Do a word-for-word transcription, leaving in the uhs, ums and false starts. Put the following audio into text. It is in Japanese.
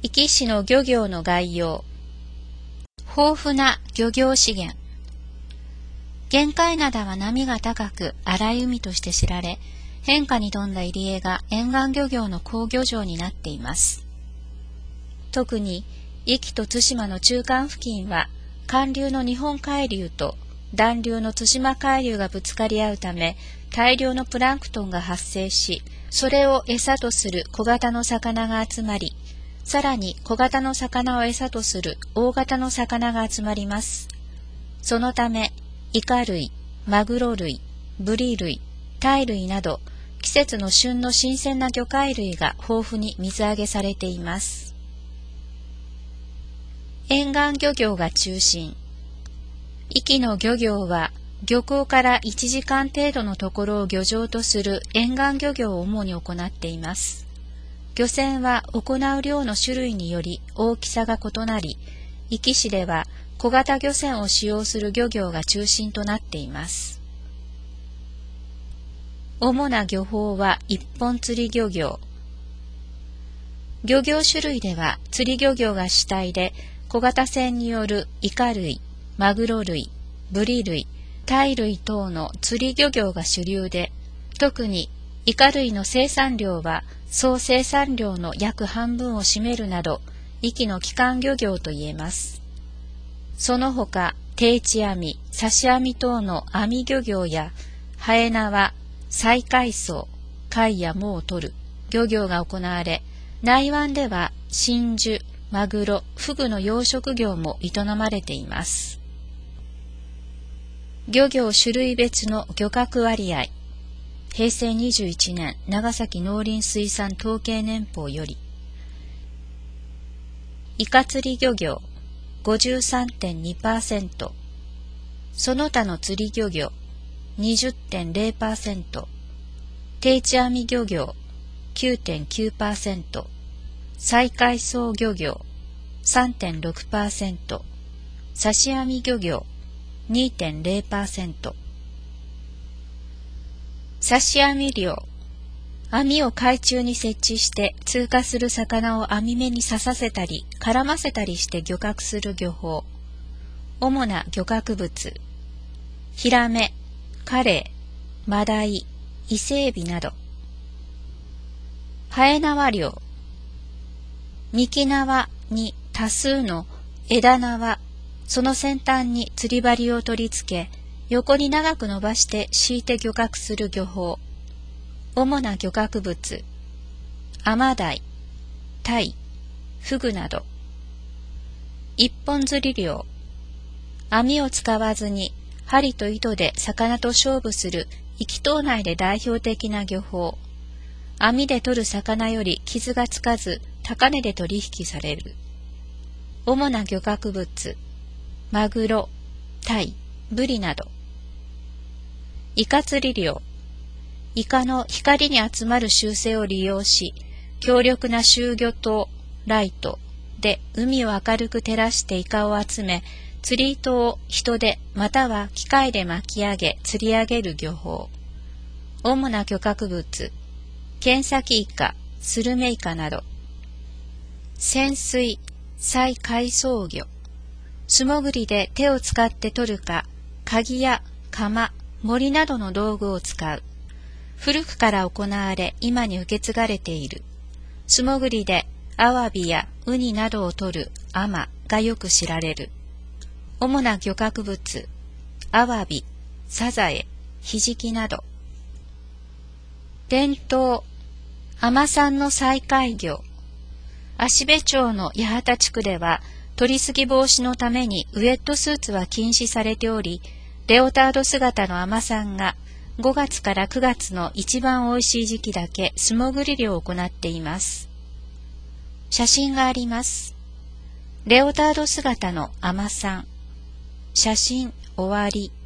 壱岐市の漁業の概要。豊富な漁業資源。玄界灘は波が高く荒い海として知られ、変化に富んだ入り江が沿岸漁業の好漁場になっています。特に壱岐と対馬の中間付近は寒流の日本海流と暖流の対馬海流がぶつかり合うため、大量のプランクトンが発生し、それを餌とする小型の魚が集まり、さらに小型の魚を餌とする大型の魚が集まります。そのため、イカ類、マグロ類、ブリ類、タイ類など、季節の旬の新鮮な魚介類が豊富に水揚げされています。沿岸漁業が中心。壱岐の漁業は、漁港からいちじかん程度のところを漁場とする沿岸漁業を主に行っています。漁船は行う漁の種類により大きさが異なり、壱岐市では小型漁船を使用する漁業が中心となっています。主な漁法は一本釣り漁業。漁業種類では釣り漁業が主体で、小型船によるイカ類、マグロ類、ブリ類、タイ類等の釣り漁業が主流で、特にイカ類の生産量は総生産量の約半分を占めるなど、壱岐の基幹漁業といえます。その他、定置網、刺し網等の網漁業や、はえ縄、再海藻、貝や藻を取る漁業が行われ、内湾では真珠、マグロ、フグの養殖業も営まれています。漁業種類別の漁獲割合。へいせいにじゅういちねん長崎農林水産統計年報より、イカ釣り漁業 ごじゅうさんてんにパーセント、 その他の釣り漁業 にじゅってんれいパーセント、 定置網漁業 きゅうてんきゅうパーセント、 再海藻漁業 さんてんろくパーセント、 刺し網漁業 にてんれいパーセント。刺し網漁。網を海中に設置して通過する魚を網目に刺させたり絡ませたりして漁獲する漁法。主な漁獲物。ヒラメ、カレイ、マダイ、伊勢エビなど。はえ縄漁。幹縄に多数の枝縄、その先端に釣り針を取り付け、横に長く伸ばして敷いて漁獲する漁法。主な漁獲物。アマダイ、タイ、フグなど。一本釣り漁。網を使わずに針と糸で魚と勝負する壱岐島内で代表的な漁法。網で取る魚より傷がつかず高値で取引される。主な漁獲物。マグロ、タイ、ブリなど。イカ釣り漁。イカの光に集まる習性を利用し、強力な集魚灯、ライトで海を明るく照らしてイカを集め、釣り糸を人でまたは機械で巻き上げ釣り上げる漁法。主な漁獲物。ケンサキイカ、スルメイカなど。潜水、再海藻魚。素潜りで手を使って取るか、鍵や釜、森などの道具を使う。古くから行われ、今に受け継がれている。素潜りでアワビやウニなどを取るアマがよく知られる。主な漁獲物、アワビ、サザエ、ヒジキなど。伝統、海女さんの再開業。芦部町の八幡地区では、取りすぎ防止のためにウエットスーツは禁止されており、レオタード姿の海女さんがごがつからくがつの一番おいしい時期だけ素潜り漁を行っています。写真があります。レオタード姿の海女さん。写真終わり。